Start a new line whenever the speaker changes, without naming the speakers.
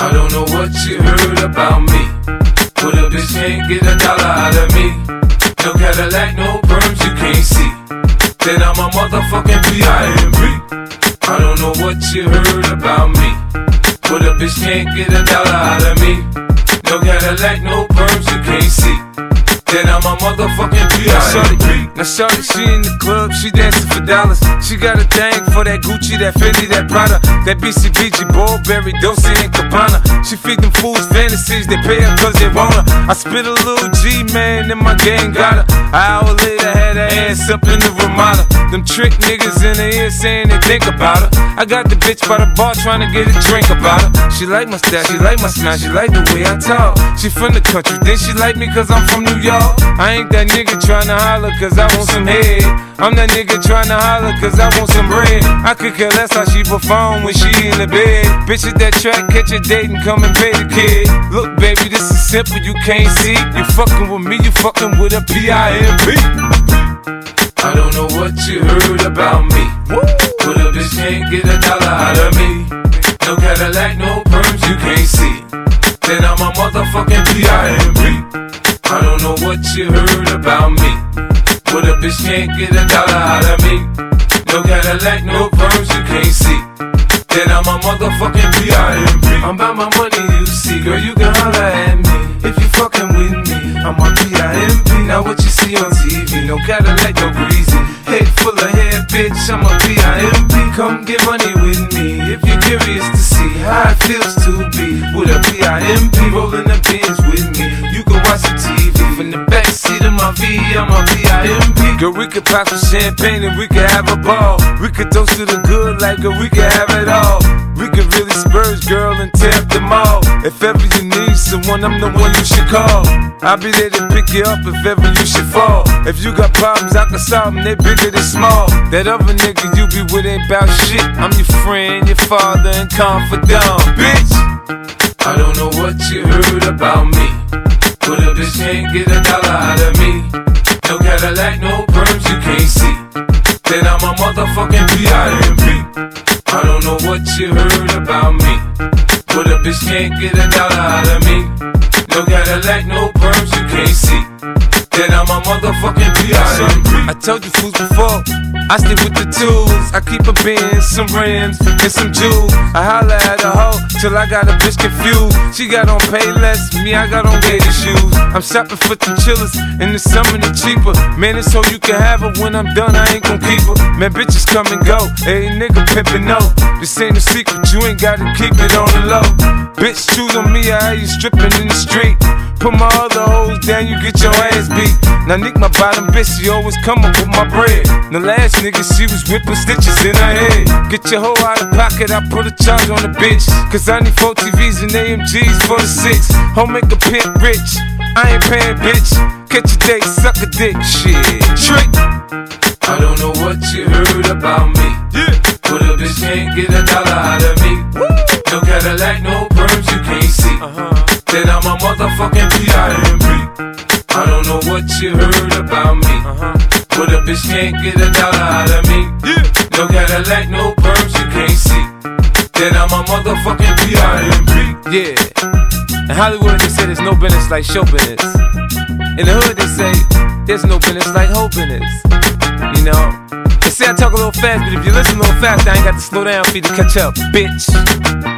I don't know what you heard about me, but a bitch can't get $1 out of me. No Cadillac, no perms you can't see. Then I'm a motherfucking P.I.M.P. I don't know what you heard about me, but a bitch can't get $1 out of me. No Cadillac, no perms you can't see. Then I'm a motherfucking P.I.M.P.
Now shorty, she in the club, she dancing for dollars. She got a thing for that Gucci, that Fendi, that Prada, that BCBG, Burberry, Dolce & Gabbana. She feed them fools fantasies, they pay her cause they want her. I spit a little G, man, and my gang got her. An hour later, had her ass up in the Ramada. Them trick niggas in the ear saying they think about her. I got the bitch by the bar trying to get a drink about her. She like my style, she like my smile, she like the way I talk. She from the country, then she like me cause I'm from New York. I ain't that nigga tryna holler cause I want some head. I'm that nigga tryna holler cause I want some bread. I could care less how she perform when she in the bed. Bitch at that track, catch a date and come and pay the kid. Look baby, this is simple, you can't see. You fucking with me, you fucking with a P.I.M.P.
I don't know what you heard about me, but a bitch can't get $1 out of me. No Cadillac, no perms you can't see. Then I'm a motherfucking P.I.M.P. I don't know what you heard about me, but a bitch can't get $1 out of me. No Cadillac, no perms you can't see. Then I'm a motherfucking P.I.M.P. I'm about my money, you see, girl, you can holler at me if you fucking with me. I'm a P.I.M.P. Now what you see on TV, no Cadillac, no greasy. Head full of hair, bitch, I'm a P.I.M.P. Come get money with me if you're curious to see how it feels to be with a P.I.M.P. Rolling the pins with me. You can watch the TV from the backseat of my V, I'm a P.I.M.P.
Girl, we could pop some champagne and we could have a ball. We could toast to the good like girl, we could have it all. We could really spurge, girl, and tear up the mall. If ever you need someone, I'm the one you should call. I'll be there to pick you up if ever you should fall. If you got problems, I can solve them, they bigger than small. That other nigga you be with ain't bout shit. I'm your friend, your father, and confidant, bitch.
I don't know what you heard about me, but a bitch can't get $1 out of me. No Cadillac, no perms you can't see. Then I'm a motherfucking P.I.M.P. I don't know what you heard about me, but a bitch can't get $1 out of me. No Cadillac, no perms you can't see. Then I'm a motherfucking P.I.M.P.
I told you fools before, I stick with the tools. I keep a Benz, some rims, and some jewels. I holla at a hoe till I got a bitch confused. She got on Payless, me I got on gator shoes. I'm shopping for the chillers, in the summer they cheaper. Man, it's so you can have her, when I'm done I ain't gon' keep her. Man, bitches come and go, hey nigga pimpin' no. This ain't a secret, you ain't gotta keep it on the low. Bitch, choose on me, I hear you strippin' in the street. Put my other hoes down, you get your ass beat. Now Nick, my bottom bitch, she always come up with my bread. The last nigga, she was whipping stitches in her head. Get your hoe out of pocket, I put a charge on the bitch. Cause I need 4 TVs and AMGs for the 6. Home make a pimp rich, I ain't paying bitch. Catch a date, suck a dick, shit, trick.
I don't know what you heard about me, but a bitch can't get $1 out of me. No Cadillac, no perms you can't see. Then I'm a motherfucking P.I.M.P. I don't know what you heard about me, but a bitch can't get $1 out of me. No Cadillac, no perms you can't see. Then I'm a motherfucking P.I.M.P.
Yeah. In Hollywood they say there's no business like show business. In the hood they say there's no business like hoe business. You know, they say I talk a little fast, but if you listen a little fast, I ain't got to slow down for you to catch up, bitch.